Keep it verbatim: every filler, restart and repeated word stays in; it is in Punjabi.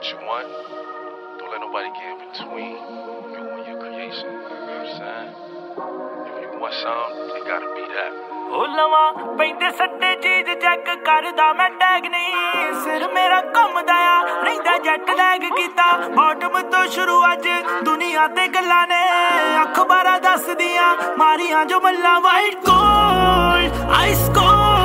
what you want. Don't let nobody get in between you and your creation. You know what I'm saying? If you want something, it gotta be that. ਉਹ ਲਵਾਂ ਪੈਂਦੇ ਸੱਟੇ ਚੀਜ਼ ਚੈੱਕ ਕਰਦਾ ਮੈਂ ਟੈਗ ਨਹੀਂ ਸਿਰ ਮੇਰਾ ਘੁੰਮਦਾ ਆ ਰਹਿੰਦਾ ਜੈਟ ਲੈਗ ਕੀਤਾ ਬਾਟਮ ਤੋਂ ਸ਼ੁਰੂ ਅੱਜ ਦੁਨੀਆ ਤੇ ਗੱਲਾਂ ਨੇ ਅਖਬਾਰਾਂ ਦੱਸਦੀਆਂ ਮਾਰੀਆਂ ਜੋ ਮੱਲਾਂ ਵਾਈਟ ਗੋਲਡ ਆਈਸ ਕੋਲਡ